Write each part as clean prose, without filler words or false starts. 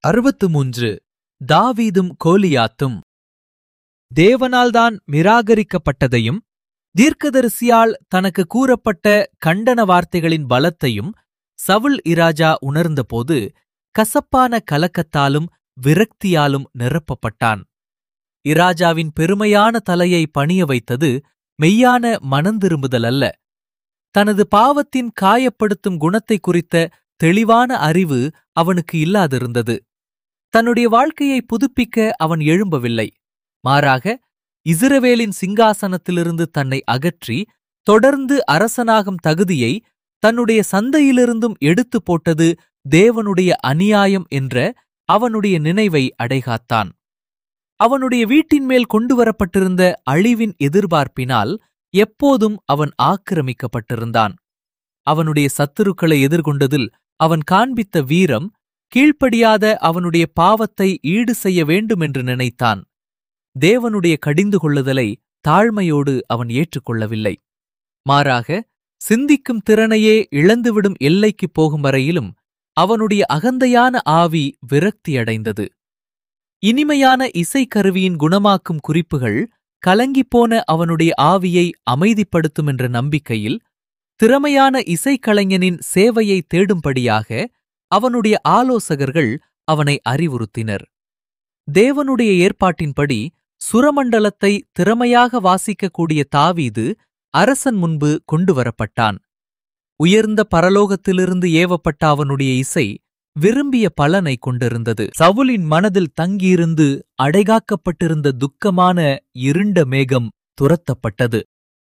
63 தாவீதும் கோலியாத்தும். தேவனால்தான் நிராகரிக்கப்பட்டதையும் தீர்க்கதரிசியால் தனக்கு கூறப்பட்ட கண்டன வார்த்தைகளின் பலத்தையும் சவுல் இராஜா உணர்ந்தபோது கசப்பான கலக்கத்தாலும் விரக்தியாலும் நிரப்பப்பட்டான். இராஜாவின் பெருமையான தலையை பணிய வைத்தது மெய்யான மனந்திரும்புதல் அல்ல. தனது பாவத்தின் காயப்படுத்தும் குணத்தை குறித்த தெளிவான அறிவு அவனுக்கு இல்லாதிருந்தது. தன்னுடைய வாழ்க்கையை புதுப்பிக்க அவன் எழும்பவில்லை. மாறாக இஸ்ரவேலின் சிங்காசனத்திலிருந்து தன்னை அகற்றி தொடர்ந்து அரசனாகும் தகுதியை தன்னுடைய சந்தையிலிருந்தும் எடுத்து போட்டது தேவனுடைய அநியாயம் என்ற அவனுடைய நினைவை அடைகாத்தான். அவனுடைய வீட்டின் மேல் கொண்டுவரப்பட்டிருந்த அழிவின் எதிர்பார்ப்பினால் எப்போதும் அவன் ஆக்கிரமிக்கப்பட்டிருந்தான். அவனுடைய சத்துருக்களை எதிர்கொண்டதில் அவன் காண்பித்த வீரம் கீழ்ப்படியாத அவனுடைய பாவத்தை ஈடு செய்ய வேண்டுமென்று நினைத்தான். தேவனுடைய கடிந்து கொள்ளுதலை தாழ்மையோடு அவன் ஏற்றுக்கொள்ளவில்லை. மாறாக சிந்திக்கும் திறனையே இழந்துவிடும் எல்லைக்குப் போகும் வரையிலும் அவனுடைய அகந்தையான ஆவி விரக்தியடைந்தது. இனிமையான இசைக்கருவியின் குணமாக்கும் குறிப்புகள் கலங்கிப்போன அவனுடைய ஆவியை அமைதிப்படுத்தும் என்ற நம்பிக்கையில் திறமையான இசைக்கலைஞனின் சேவையை தேடும்படியாக அவனுடைய ஆலோசகர்கள் அவனை அறிவுறுத்தினர். தேவனுடைய ஏற்பாட்டின்படி சுரமண்டலத்தை திறமையாக வாசிக்கக்கூடிய தாவீது அரசன் முன்பு கொண்டுவரப்பட்டான். உயர்ந்த பரலோகத்திலிருந்து ஏவப்பட்ட அவனுடைய இசை விரும்பிய பலனை கொண்டிருந்தது. சவுலின் மனதில் தங்கியிருந்து அடைகாக்கப்பட்டிருந்த துக்கமான இருண்ட மேகம் துரத்தப்பட்டது.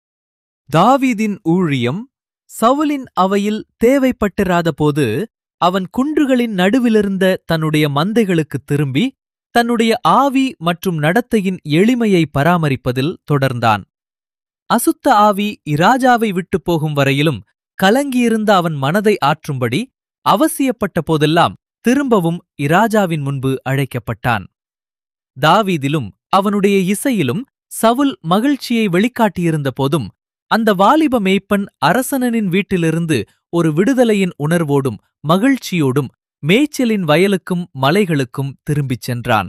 தாவீதின் ஊழியம் சவுலின் அவையில் தேவைப்பட்டிராதபோது அவன் குன்றுகளின் நடுவிலிருந்த தன்னுடைய மந்தைகளுக்குத் திரும்பி தன்னுடைய ஆவி மற்றும் நடத்தையின் எளிமையை பராமரிப்பதில் தொடர்ந்தான். அசுத்த ஆவி இராஜாவை விட்டுப் போகும் வரையிலும் கலங்கியிருந்த அவன் மனதை ஆற்றும்படி அவசியப்பட்ட போதெல்லாம் திரும்பவும் இராஜாவின் முன்பு அழைக்கப்பட்டான். தாவீதிலும் அவனுடைய இசையிலும் சவுல் மகிழ்ச்சியை வெளிக்காட்டியிருந்த போதும் அந்த வாலிப மேய்ப்பன் அரசனின் வீட்டிலிருந்து ஒரு விடுதலையின் உணர்வோடும் மகிழ்ச்சியோடும் மேய்ச்சலின் வயலுக்கும் மலைகளுக்கும் திரும்பிச் சென்றான்.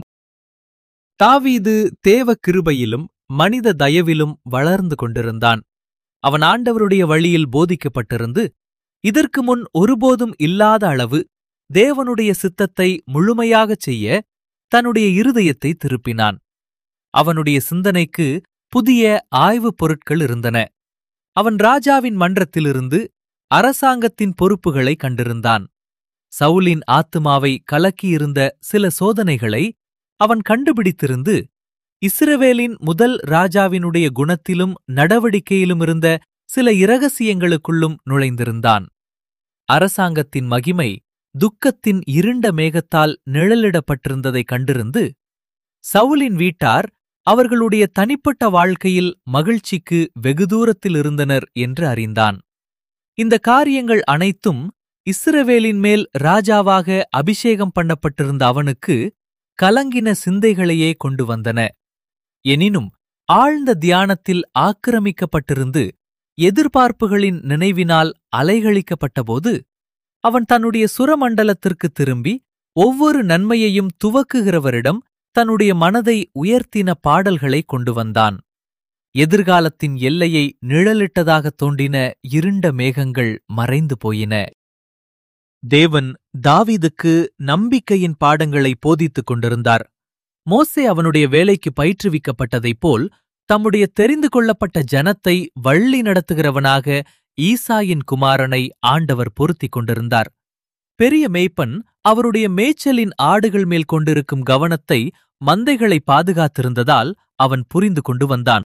தாவீது தேவ கிருபையிலும் மனித தயவிலும் வளர்ந்து கொண்டிருந்தான். அவன் ஆண்டவருடைய வழியில் போதிக்கப்பட்டிருந்து இதற்கு முன் ஒருபோதும் இல்லாத அளவு தேவனுடைய சித்தத்தை முழுமையாகச் செய்ய தன்னுடைய இருதயத்தை திருப்பினான். அவனுடைய சிந்தனைக்கு புதிய ஆய்வுப் பொருட்கள் இருந்தன. அவன் ராஜாவின் மன்றத்திலிருந்து அரசாங்கத்தின் பொறுப்புகளை கண்டிருந்தான். சவுலின் ஆத்துமாவை கலக்கியிருந்த சில சோதனைகளை அவன் கண்டுபிடித்திருந்து இஸ்ரவேலின் முதல் ராஜாவினுடைய குணத்திலும் நடவடிக்கையிலும் இருந்த சில இரகசியங்களுக்குள்ளும் நுழைந்திருந்தான். அரசாங்கத்தின் மகிமை துக்கத்தின் இருண்ட மேகத்தால் நிழலிடப்பட்டிருந்ததைக் கண்டிருந்து சவுலின் வீட்டார் அவர்களுடைய தனிப்பட்ட வாழ்க்கையில் மகிழ்ச்சிக்கு வெகு தூரத்தில் இருந்தனர் என்று அறிந்தான். இந்த காரியங்கள் அனைத்தும் இஸ்ரவேலின் மேல் ராஜாவாக அபிஷேகம் பண்ணப்பட்டிருந்த அவனுக்கு கலங்கின சிந்தைகளையே கொண்டு வந்தன. எனினும் ஆழ்ந்த தியானத்தில் ஆக்கிரமிக்கப்பட்டிருந்து எதிர்பார்ப்புகளின் நினைவினால் அலைகழிக்கப்பட்டபோது அவன் தன்னுடைய சுரமண்டலத்திற்கு திரும்பி ஒவ்வொரு நன்மையையும் துவக்குகிறவரிடம் தன்னுடைய மனதை உயர்த்தின பாடல்களை கொண்டு வந்தான். எதிர்காலத்தின் எல்லையை நிழலிட்டதாகத் தோன்றின இருண்ட மேகங்கள் மறைந்து போயின. தேவன் தாவீதுக்கு நம்பிக்கையின் பாடங்களை போதித்துக் கொண்டிருந்தார். மோசே அவனுடைய வேலைக்கு பயிற்றுவிக்கப்பட்டதைப் போல் தம்முடைய தெரிந்து கொள்ளப்பட்ட ஜனத்தை வழி நடத்துகிறவனாக ஈசாயின் குமாரனை ஆண்டவர் பொருத்திக் கொண்டிருந்தார். பெரிய மேய்ப்பன் அவருடைய மேய்ச்சலின் ஆடுகள் மேல் கொண்டிருக்கும் கவனத்தை மந்தைகளை பாதுகாத்திருந்ததால் அவன் புரிந்து கொண்டு வந்தான்.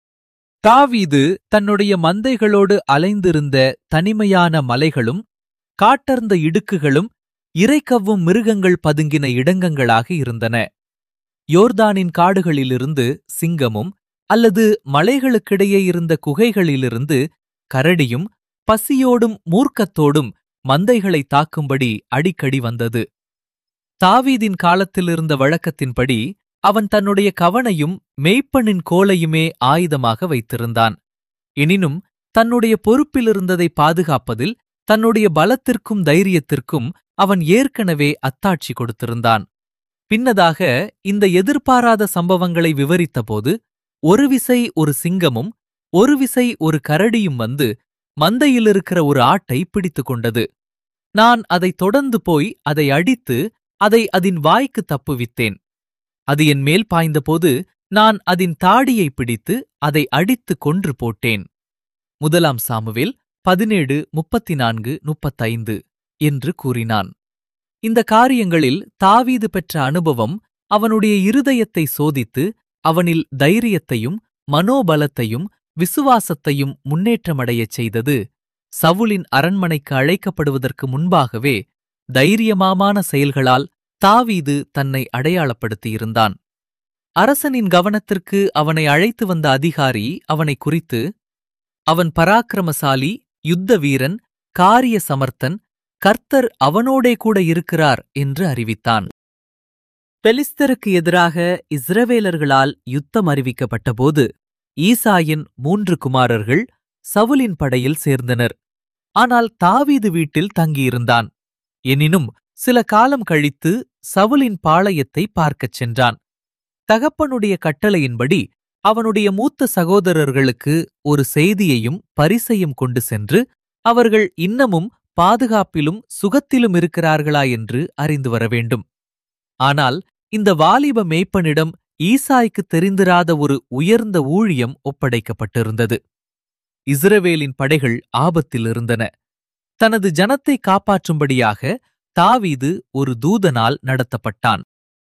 தாவீது தன்னுடைய மந்தைகளோடு அலைந்திருந்த தனிமையான மலைகளும் காட்டர்ந்த இடுக்குகளும் இரைக்கவ்வும் மிருகங்கள் பதுங்கின இடங்கங்களாக இருந்தன. யோர்தானின் காடுகளிலிருந்து சிங்கமும் அல்லது மலைகளுக்கிடையே இருந்த குகைகளிலிருந்து கரடியும் பசியோடும் மூர்க்கத்தோடும் மந்தைகளை தாக்கும்படி அடிக்கடி வந்தது. தாவீதின் காலத்திலிருந்த வழக்கத்தின்படி அவன் தன்னுடைய கவனையும் மேய்ப்பனின் கோலையுமே ஆயுதமாக வைத்திருந்தான். எனினும் தன்னுடைய பொறுப்பிலிருந்ததை பாதுகாப்பதில் தன்னுடைய பலத்திற்கும் தைரியத்திற்கும் அவன் ஏற்கனவே அத்தாட்சி கொடுத்திருந்தான். பின்னதாக இந்த எதிர்பாராத சம்பவங்களை விவரித்தபோது, ஒரு விசை ஒரு சிங்கமும் ஒரு விசை ஒரு கரடியும் வந்து மந்தையிலிருக்கிற ஒரு ஆட்டை பிடித்துக் கொண்டது. நான் அதைத் தொடர்ந்து போய் அதை அடித்து அதை அதன் வாய்க்கு தப்புவித்தேன். அது என் மேல் பாய்ந்தபோது நான் அதன் தாடியை பிடித்து அதை அடித்து கொன்று போட்டேன். 1 சாமுவேல் 17:34-35 என்று கூறினான். இந்த காரியங்களில் தாவீது பெற்ற அனுபவம் அவனுடைய இருதயத்தை சோதித்து அவனில் தைரியத்தையும் மனோபலத்தையும் விசுவாசத்தையும் முன்னேற்றமடையச் செய்தது. சவுலின் அரண்மனைக்கு அழைக்கப்படுவதற்கு முன்பாகவே தைரியமான செயல்களால் தாவீது தன்னை அடையாளப்படுத்தியிருந்தான். அரசனின் கவனத்திற்கு அவனை அழைத்து வந்த அதிகாரி அவனை குறித்து, அவன் பராக்கிரமசாலி, யுத்த வீரன், காரிய சமர்த்தன், கர்த்தர் அவனோடே கூட இருக்கிறார் என்று அறிவித்தான். பெலிஸ்தருக்கு எதிராக இஸ்ரவேலர்களால் யுத்தம் அறிவிக்கப்பட்டபோது ஈசாயின் 3 குமாரர்கள் சவுலின் படையில் சேர்ந்தனர். ஆனால் தாவீது வீட்டில் தங்கியிருந்தான். எனினும் சில காலம் கழித்து சவுலின் பாளையத்தை பார்க்கச் சென்றான். தகப்பனுடைய கட்டளையின்படி அவனுடைய மூத்த சகோதரர்களுக்கு ஒரு செய்தியையும் பரிசையும் கொண்டு சென்று அவர்கள் இன்னமும் பாதுகாப்பிலும் சுகத்திலும் இருக்கிறார்களா என்று அறிந்து வர வேண்டும். ஆனால் இந்த வாலிப மேய்ப்பனிடம் ஈசாய்க்கு தெரிந்திராத ஒரு உயர்ந்த ஊழியம் ஒப்படைக்கப்பட்டிருந்தது. இஸ்ரவேலின் படைகள் ஆபத்தில் இருந்தன. தனது ஜனத்தை காப்பாற்றும்படியாக தாவீது ஒரு தூதனால் நடத்தப்பட்டான்.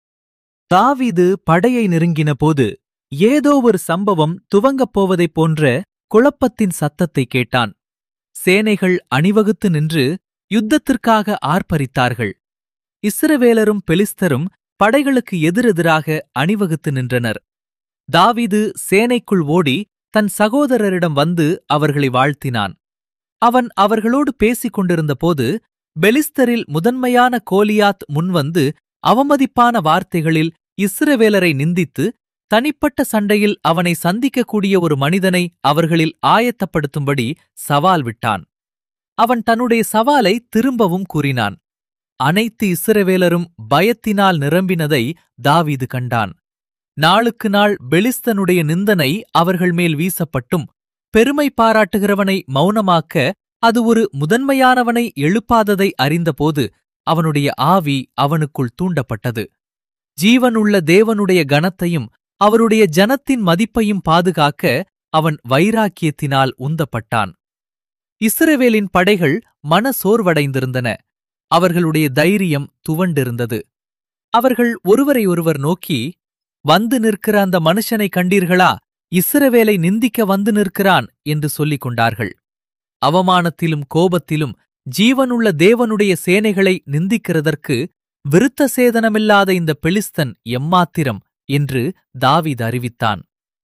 தாவீது படையை நெருங்கினபோது ஏதோ ஒரு சம்பவம் துவங்கப் போவதைப் போன்ற குழப்பத்தின் சத்தத்தை கேட்டான். சேனைகள் அணிவகுத்து நின்று யுத்தத்திற்காக ஆர்ப்பரித்தார்கள். இஸ்ரவேலரும் பெலிஸ்தரும் படைகளுக்கு எதிரெதிராக அணிவகுத்து நின்றனர். தாவீது சேனைக்குள் ஓடி தன் சகோதரரிடம் வந்து அவர்களை வாழ்த்தினான். அவன் அவர்களோடு பேசிக் கொண்டிருந்தபோது பெலிஸ்தரில் முதன்மையான கோலியாத் முன்வந்து அவமதிப்பான வார்த்தைகளில் இஸ்ரவேலரை நிந்தித்து தனிப்பட்ட சண்டையில் அவனை சந்திக்கக்கூடிய ஒரு மனிதனை அவர்களில் ஆயத்தப்படுத்தும்படி சவால் விட்டான். அவன் தன்னுடைய சவாலை திரும்பவும் கூறினான். அனைத்து இஸ்ரவேலரும் பயத்தினால் நிரம்பினதை தாவீது கண்டான். நாளுக்கு நாள் பெலிஸ்தனுடைய நிந்தனை அவர்கள் மேல் வீசப்பட்டும் பெருமை பாராட்டுகிறவனை மௌனமாக்க அது ஒரு முதன்மையானவனை எழுப்பாததை அறிந்தபோது அவனுடைய ஆவி அவனுக்குள் தூண்டப்பட்டது. ஜீவனுள்ள தேவனுடைய கனத்தையும் அவருடைய ஜனத்தின் மதிப்பையும் பாதுகாக்க அவன் வைராக்கியத்தினால் உந்தப்பட்டான். இஸ்ரவேலின் படைகள் மனசோர்வடைந்திருந்தன. அவர்களுடைய தைரியம் துவண்டிருந்தது. அவர்கள் ஒருவரை ஒருவர் நோக்கி, வந்து நிற்கிற அந்த மனுஷனை கண்டீர்களா? இஸ்ரவேலை நிந்திக்க வந்து நிற்கிறான் என்று சொல்லிக் கொண்டார்கள். அவமானத்திலும் கோபத்திலும் ஜீவனுள்ள தேவனுடைய சேனைகளை நிந்திக்கிறதற்கு விருத்த சேதனமில்லாத இந்த பெலிஸ்தன் எம்மாத்திரம் என்று தாவீது அறிவித்தான்.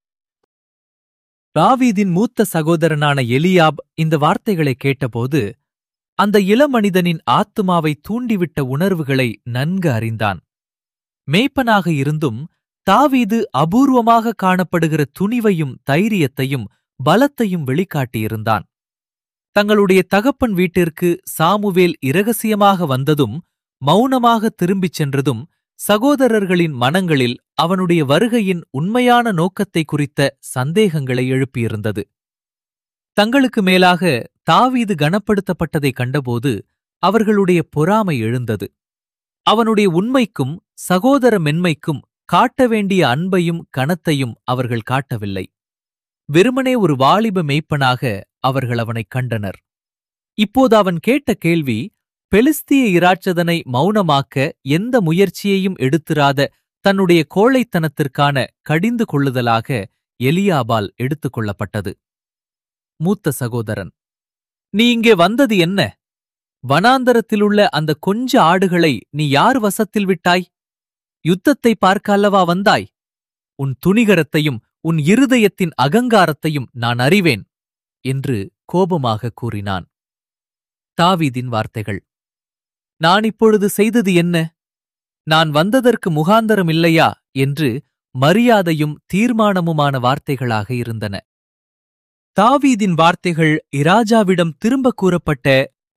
தாவீதின் மூத்த சகோதரனான எலியாப் இந்த வார்த்தைகளை கேட்டபோது அந்த இளமனிதனின் ஆத்துமாவை தூண்டிவிட்ட உணர்வுகளை நன்கு அறிந்தான். மேய்ப்பனாக இருந்தும் தாவீது அபூர்வமாக காணப்படுகிற துணிவையும் தைரியத்தையும் பலத்தையும் வெளிக்காட்டியிருந்தான். தங்களுடைய தகப்பன் வீட்டிற்கு சாமுவேல் இரகசியமாக வந்ததும் மௌனமாக திரும்பிச் சென்றதும் சகோதரர்களின் மனங்களில் அவனுடைய வருகையின் உண்மையான நோக்கத்தை குறித்த சந்தேகங்களை எழுப்பியிருந்தது. தங்களுக்கு மேலாக தாவீது கனப்படுத்தப்பட்டதைக் கண்டபோது அவர்களுடைய பொறாமை எழுந்தது. அவனுடைய உண்மைக்கும் சகோதர மென்மைக்கும் காட்ட வேண்டிய அன்பையும் கனத்தையும் அவர்கள் காட்டவில்லை. வெறுமனே ஒரு வாலிப மேய்ப்பனாக அவர்கள் அவனைக் கண்டனர். இப்போது அவன் கேட்ட கேள்வி பெலிஸ்திய இராட்சதனை மௌனமாக்க எந்த முயற்சியையும் எடுத்திராத தன்னுடைய கோழைத்தனத்திற்கான கடிந்து கொள்ளுதலாக எலியாபால் எடுத்துக் கொள்ளப்பட்டது. மூத்த சகோதரன், நீ இங்கே வந்தது என்ன? வனாந்தரத்திலுள்ள அந்த கொஞ்ச ஆடுகளை நீ யார் வசத்தில் விட்டாய்? யுத்தத்தை பார்க்க அல்லவா வந்தாய்? உன் துணிகரத்தையும் உன் இருதயத்தின் அகங்காரத்தையும் நான் அறிவேன் என்று கோபமாக கூறினான். தாவீதின் வார்த்தைகள். நான் இப்பொழுது செய்தது என்ன? நான் வந்ததற்கு முகாந்தரம் இல்லையா என்று மரியாதையும் தீர்மானமுமான வார்த்தைகளாக இருந்தன. தாவீதின் வார்த்தைகள் இராஜாவிடம் திரும்ப கூறப்பட்ட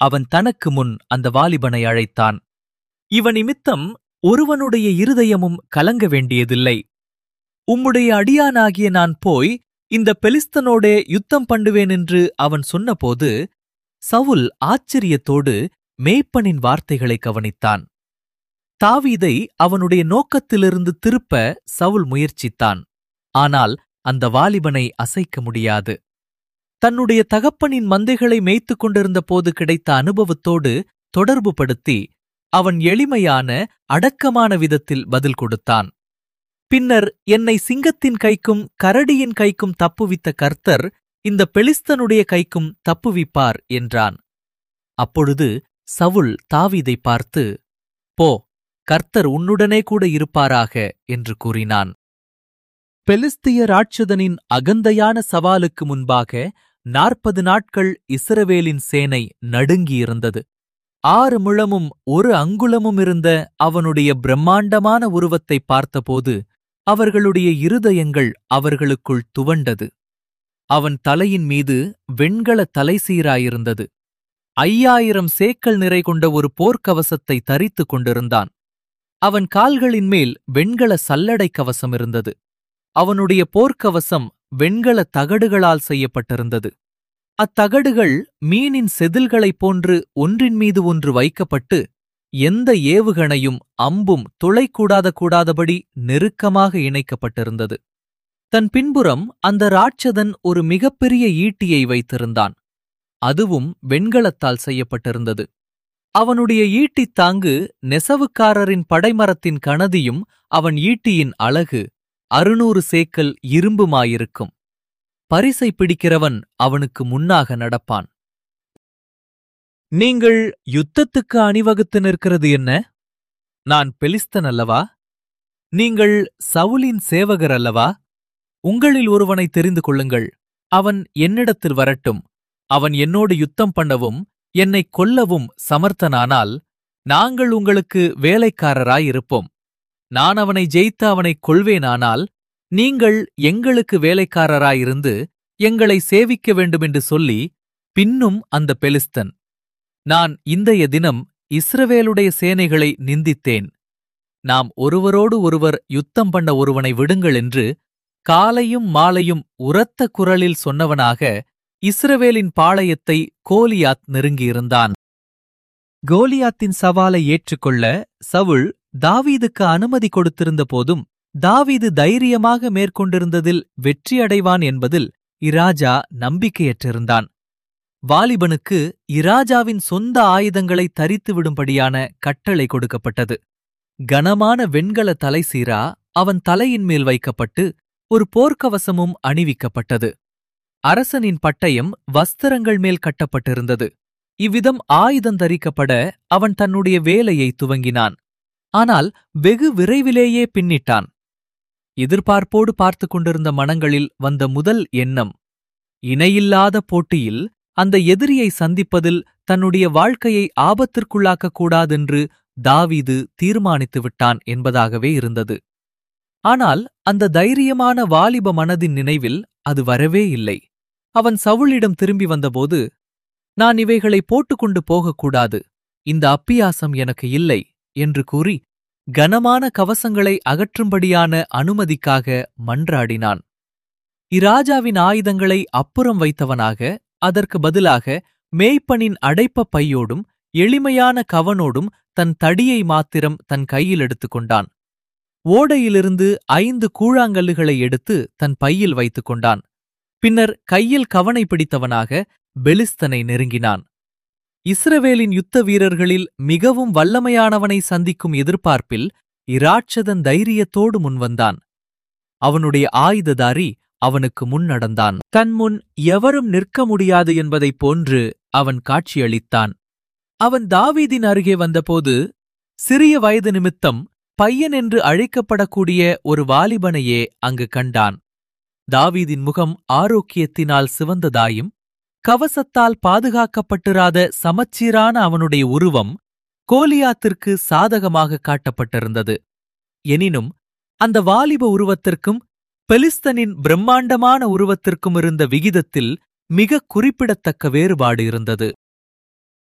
அவன் தனக்கு முன் அந்த வாலிபனை அழைத்தான். இவனிமித்தம் ஒருவனுடைய இருதயமும் கலங்க வேண்டியதில்லை. உம்முடைய அடியானாகிய நான் போய் இந்த பெலிஸ்தனோடே யுத்தம் பண்ணுவேன் என்று அவன் சொன்னபோது சவுல் ஆச்சரியத்தோடு மேய்ப்பனின் வார்த்தைகளை கவனித்தான். தாவீதை அவனுடைய நோக்கத்திலிருந்து திருப்ப சவுல் முயற்சித்தான். ஆனால் அந்த வாலிபனை அசைக்க முடியாது. தன்னுடைய தகப்பனின் மந்தைகளை மேய்த்துக் கொண்டிருந்த போது கிடைத்த அனுபவத்தோடு தொடர்புபடுத்தி அவன் எளிமையான அடக்கமான விதத்தில் பதில் கொடுத்தான். பின்னர் என்னை சிங்கத்தின் கைக்கும் கரடியின் கைக்கும் தப்புவித்த கர்த்தர் இந்த பெலிஸ்தனுடைய கைக்கும் தப்புவிப்பார் என்றான். அப்பொழுது சவுல் தாவீதை பார்த்து, போ, கர்த்தர் உன்னுடனே கூட இருப்பாராக என்று கூறினான். பெலிஸ்திய ராட்சதனின் அகந்தையான சவாலுக்கு முன்பாக 40 நாட்கள் இஸ்ரவேலின் சேனை நடுங்கியிருந்தது. 6 முழமும் 1 அங்குலமும் இருந்த அவனுடைய பிரம்மாண்டமான உருவத்தை பார்த்தபோது அவர்களுடைய இருதயங்கள் அவர்களுக்குள் துவண்டது. அவன் தலையின் மீது வெண்கல தலைசீராயிருந்தது. 5000 சேக்கல் நிறை கொண்ட ஒரு போர்க்கவசத்தை தரித்துக் கொண்டிருந்தான். அவன் கால்களின் மேல் வெண்கல சல்லடை கவசம் இருந்தது. அவனுடைய போர்க்கவசம் வெண்கல தகடுகளால் செய்யப்பட்டிருந்தது. அத்தகடுகள் மீனின் செதில்களைப் போன்று ஒன்றின் மீது ஒன்று வைக்கப்பட்டு எந்த ஏவுகணையும் அம்பும் துளைக்கூடாதபடி நெருக்கமாக இணைக்கப்பட்டிருந்தது. தன் பின்புறம் அந்த ராட்சதன் ஒரு மிகப்பெரிய ஈட்டியை வைத்திருந்தான். அதுவும் வெண்கலத்தால் செய்யப்பட்டிருந்தது. அவனுடைய ஈட்டித் தாங்கு நெசவுக்காரரின் படைமரத்தின் கணதியும் அவன் ஈட்டியின் அலகு 600 சேக்கல் இரும்புமாயிருக்கும். பரிசை பிடிக்கிறவன் அவனுக்கு முன்னாக நடப்பான். நீங்கள் யுத்தத்துக்கு அணிவகுத்து நிற்கிறது என்ன? நான் பெலிஸ்தன் அல்லவா? நீங்கள் சவுலின் சேவகர் அல்லவா? உங்களில் ஒருவனை தெரிந்து கொள்ளுங்கள். அவன் என்னிடத்தில் வரட்டும். அவன் என்னோடு யுத்தம் பண்ணவும் என்னைக் கொல்லவும் சமர்த்தனானால் நாங்கள் உங்களுக்கு வேலைக்காரராயிருப்போம். நான் அவனை ஜெயித்து அவனைக் கொள்வேனானால் நீங்கள் எங்களுக்கு வேலைக்காரராயிருந்து எங்களை சேவிக்க வேண்டுமென்று சொல்லி பின்னும் அந்த பெலிஸ்தன், நான் இன்றைய தினம் இஸ்ரவேலுடைய சேனைகளை நிந்தித்தேன். நாம் ஒருவரோடு ஒருவர் யுத்தம் பண்ண ஒருவனை விடுங்கள் என்று காலையும் மாலையும் உரத்த குரலில் சொன்னவனாக இஸ்ரவேலின் பாளையத்தை கோலியாத் நெருங்கியிருந்தான். கோலியாத்தின் சவாலை ஏற்றுக்கொள்ள சவுல் தாவீதுக்கு அனுமதி கொடுத்திருந்த போதும் தாவீது தைரியமாக மேற்கொண்டிருந்ததில் வெற்றியடைவான் என்பதில் இராஜா நம்பிக்கையற்றிருந்தான். வாலிபனுக்கு இராஜாவின் சொந்த ஆயுதங்களை தரித்துவிடும்படியான கட்டளை கொடுக்கப்பட்டது. கனமான வெண்கல தலைசீரா அவன் தலையின் மேல் வைக்கப்பட்டு ஒரு போர்க்கவசமும் அணிவிக்கப்பட்டது. அரசனின் பட்டயம் வஸ்திரங்கள் மேல் கட்டப்பட்டிருந்தது. இவ்விதம் ஆயுதம் தரிக்கப்பட அவன் தன்னுடைய வேலையை துவங்கினான். ஆனால் வெகு விரைவிலேயே பின்னிட்டான். எதிர்பார்ப்போடு பார்த்துக் கொண்டிருந்த மனங்களில் வந்த முதல் எண்ணம், இணையில்லாத போட்டியில் அந்த எதிரியை சந்திப்பதில் தன்னுடைய வாழ்க்கையை ஆபத்திற்குள்ளாக்கக் கூடாதென்று தாவீது தீர்மானித்து விட்டான் என்பதாகவே இருந்தது. ஆனால் அந்த தைரியமான வாலிப மனதின் நினைவில் அது வரவே இல்லை. அவன் சவுலிடம் திரும்பி வந்தபோது, நான் இவைகளை போட்டுக்கொண்டு போகக்கூடாது, இந்த அப்பியாசம் எனக்கு இல்லை என்று கூறி கனமான கவசங்களை அகற்றும்படியான அனுமதிக்காக மன்றாடினான். இராஜாவின் ஆயுதங்களை அப்புறம் வைத்தவனாக அதற்கு பதிலாக மேய்ப்பனின் அடைப்ப பையோடும் எளிமையான கவனோடும் தன் தடியை மாத்திரம் தன் கையில் எடுத்துக்கொண்டான். ஓடையிலிருந்து 5 கூழாங்கல்லுகளை எடுத்து தன் பையில் வைத்துக் கொண்டான். பின்னர் கையில் கவனை பிடித்தவனாக பெலிஸ்தனை நெருங்கினான். இஸ்ரவேலின் யுத்த வீரர்களில் மிகவும் வல்லமையானவனை சந்திக்கும் எதிர்பார்ப்பில் இராட்சதன் தைரியத்தோடு முன்வந்தான். அவனுடைய ஆயுததாரி அவனுக்கு முன் நடந்தான். தன் முன் எவரும் நிற்க முடியாது என்பதைப் போன்று அவன் காட்சியளித்தான். அவன் தாவீதின் அருகே வந்தபோது சிறிய வயது நிமித்தம் பையன் என்று அழைக்கப்படக்கூடிய ஒரு வாலிபனையே அங்கு கண்டான். தாவீதின் முகம் ஆரோக்கியத்தினால் சிவந்ததாயும் கவசத்தால் பாதுகாக்கப்பட்டிராத சமச்சீரான அவனுடைய உருவம் கோலியாத்திற்கு சாதகமாக காட்டப்பட்டிருந்தது. எனினும் அந்த வாலிப உருவத்திற்கும் பெலிஸ்தனின் பிரம்மாண்டமான உருவத்திற்கும் இருந்த விகிதத்தில் மிக குறிப்பிடத்தக்க வேறுபாடு இருந்தது.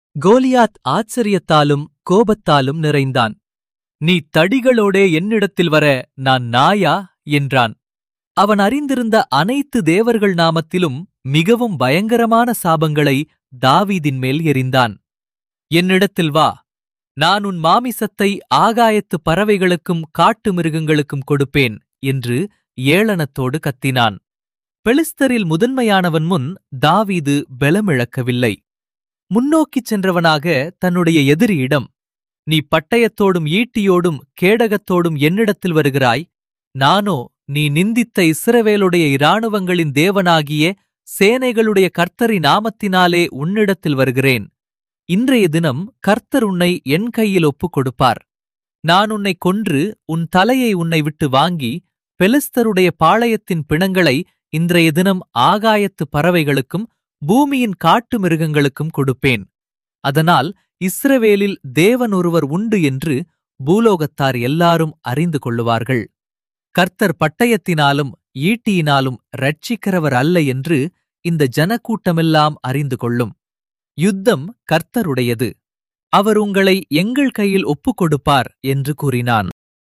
கோலியாத் ஆச்சரியத்தாலும் கோபத்தாலும் நிறைந்தான். நீ தடிகளோடே என்னிடத்தில் வர நான் நாயா என்றான். அவன் அறிந்திருந்த அனைத்து தேவர்கள் நாமத்திலும் மிகவும் பயங்கரமான சாபங்களை தாவீதின் மேல் எறிந்தான். என்னிடத்தில் வா, நான் உன் மாமிசத்தை ஆகாயத்து பறவைகளுக்கும் காட்டு மிருகங்களுக்கும் கொடுப்பேன் என்று ஏளனத்தோடு கத்தினான். பெலிஸ்தரில் முதன்மையானவன் முன் தாவீது பலமிழக்கவில்லை. முன்னோக்கிச் சென்றவனாக தன்னுடைய எதிரியிடம், நீ பட்டயத்தோடும் ஈட்டியோடும் கேடகத்தோடும் என்னிடத்தில் வருகிறாய், நானோ நீ நிந்தித்த இஸ்ரவேலுடைய இராணுவங்களின் தேவனாகிய சேனைகளுடைய கர்த்தரின் நாமத்தினாலே உன்னிடத்தில் வருகிறேன். இன்றைய தினம் கர்த்தர் உன்னை என் கையில் ஒப்புக் கொடுப்பார். நான் உன்னை கொன்று உன் தலையை உன்னை விட்டு வாங்கி பெலிஸ்தருடைய பாளையத்தின் பிணங்களை இன்றைய தினம் ஆகாயத்து பறவைகளுக்கும் பூமியின் காட்டு மிருகங்களுக்கும் கொடுப்பேன். அதனால் இஸ்ரவேலில் தேவன் ஒருவர் உண்டு என்று பூலோகத்தார் எல்லாரும் அறிந்து கொள்ளுவார்கள். கர்த்தர் பட்டயத்தினாலும் ஈட்டியினாலும் இரட்சிக்கிறவர் அல்ல என்று இந்த ஜனக்கூட்டமெல்லாம் அறிந்து கொள்ளும். யுத்தம் கர்த்தருடையது, அவர் உங்களை எங்கள் கையில் ஒப்புக் கொடுப்பார் என்று கூறினான்.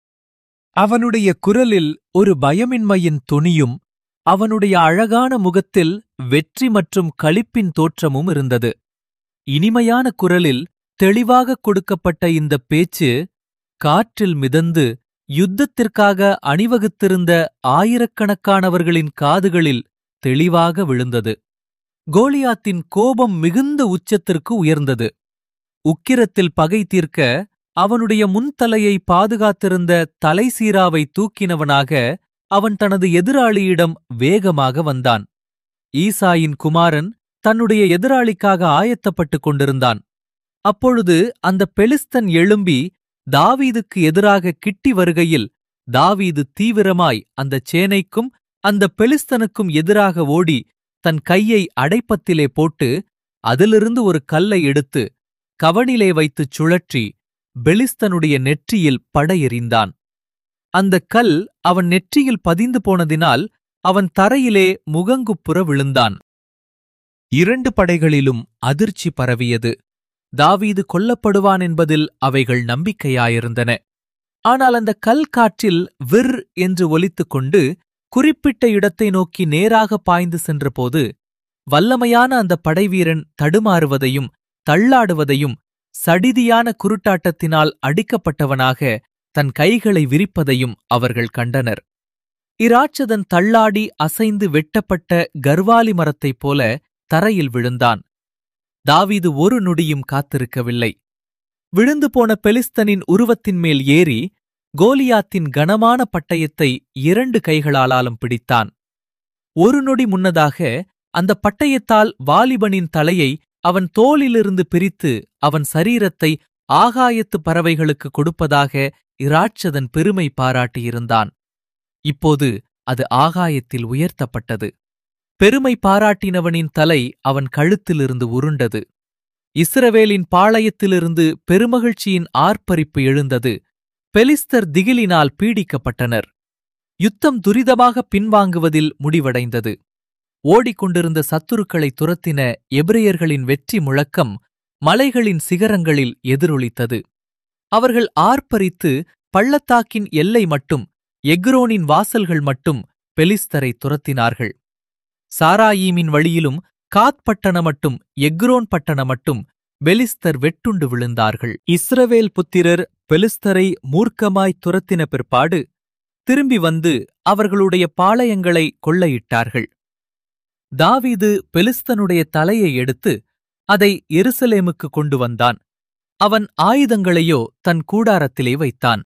அவனுடைய குரலில் ஒரு பயமின்மையின் தொனியும் அவனுடைய அழகான முகத்தில் வெற்றி மற்றும் களிப்பின் தோற்றமும் இருந்தது. இனிமையான குரலில் தெளிவாகக் கொடுக்கப்பட்ட இந்த பேச்சு காற்றில் மிதந்து யுத்தத்திற்காக அணிவகுத்திருந்த ஆயிரக்கணக்கானவர்களின் காதுகளில் தெளிவாக விழுந்தது. கோலியாத்தின் கோபம் மிகுந்த உச்சத்திற்கு உயர்ந்தது. உக்கிரத்தில் பகை தீர்க்க அவனுடைய முன்தலையை பாதுகாத்திருந்த தலைசீராவை தூக்கினவனாக அவன் தனது எதிராளியிடம் வேகமாக வந்தான். ஈசாயின் குமாரன் தன்னுடைய எதிராளிக்காக ஆயத்தப்பட்டுக் கொண்டிருந்தான். அப்பொழுது அந்த பெலிஸ்தன் எழும்பி தாவீதுக்கு எதிராக கிட்டி வருகையில் தாவீது தீவிரமாய் அந்த சேனைக்கும் அந்த பெலிஸ்தனுக்கும் எதிராக ஓடி தன் கையை அடைப்பத்திலே போட்டு அதிலிருந்து ஒரு கல்லை எடுத்து கவணிலே வைத்துச் சுழற்றி பெலிஸ்தனுடைய நெற்றியில் படையெறிந்தான். அந்தக் கல் அவன் நெற்றியில் பதிந்து போனதினால் அவன் தரையிலே முகங்குப்புற விழுந்தான். 2 படைகளிலும் அதிர்ச்சி பரவியது. தாவீது கொல்லப்படுவான் என்பதில் அவைகள் நம்பிக்கையாயிருந்தன. ஆனால் அந்த கல் காற்றில் விர் என்று ஒலித்துக் கொண்டு குறிப்பிட்ட இடத்தை நோக்கி நேராக பாய்ந்து சென்றபோது வல்லமையான அந்த படைவீரன் தடுமாறுவதையும் தள்ளாடுவதையும் சடிதியான குருட்டாட்டத்தினால் அடிக்கப்பட்டவனாக தன் கைகளை விரிப்பதையும் அவர்கள் கண்டனர். இராட்சதன் தள்ளாடி அசைந்து வெட்டப்பட்ட கர்வாலி மரத்தைப் போல தரையில் விழுந்தான். தாவீது ஒரு நொடியும் காத்திருக்கவில்லை. விழுந்து போன பெலிஸ்தனின் உருவத்தின் மேல் ஏறி கோலியாத்தின் கனமான பட்டயத்தை 2 கைகளாலும் பிடித்தான். ஒரு நொடி முன்னதாக அந்த பட்டயத்தால் வாலிபனின் தலையை அவன் தோளிலிருந்து பிரித்து அவன் சரீரத்தை ஆகாயத்து பறவைகளுக்கு கொடுப்பதாக இராட்சதன் பெருமை பாராட்டியிருந்தான். இப்போது அது ஆகாயத்தில் உயர்த்தப்பட்டது. பெருமை பாராட்டினவனின் தலை அவன் கழுத்திலிருந்து உருண்டது. இஸ்ரவேலின் பாளையத்திலிருந்து பெருமகிழ்ச்சியின் ஆர்ப்பரிப்பு எழுந்தது. பெலிஸ்தர் திகிலினால் பீடிக்கப்பட்டனர். யுத்தம் துரிதமாக பின்வாங்குவதில் முடிவடைந்தது. ஓடிக்கொண்டிருந்த சத்துருக்களை துரத்தின எபிரெயர்களின் வெற்றி முழக்கம் மலைகளின் சிகரங்களில் எதிரொலித்தது. அவர்கள் ஆர்ப்பரித்து பள்ளத்தாக்கின் எல்லை மட்டும், எக்ரோனின் வாசல்கள் மட்டும் பெலிஸ்தரை துரத்தினார்கள். சாராயீமின் வழியிலும் காத் பட்டணமட்டும் எக்ரோன் பட்டணமட்டும் பெலிஸ்தர் வெட்டுண்டு விழுந்தார்கள். இஸ்ரவேல் புத்திரர் பெலிஸ்தரை மூர்க்கமாய் துரத்தின பிற்பாடு திரும்பி வந்து அவர்களுடைய பாளையங்களை கொள்ளையிட்டார்கள். தாவீது பெலிஸ்தனுடைய தலையை எடுத்து அதை எருசலேமுக்கு கொண்டு வந்தான். அவன் ஆயுதங்களையோ தன் கூடாரத்திலே வைத்தான்.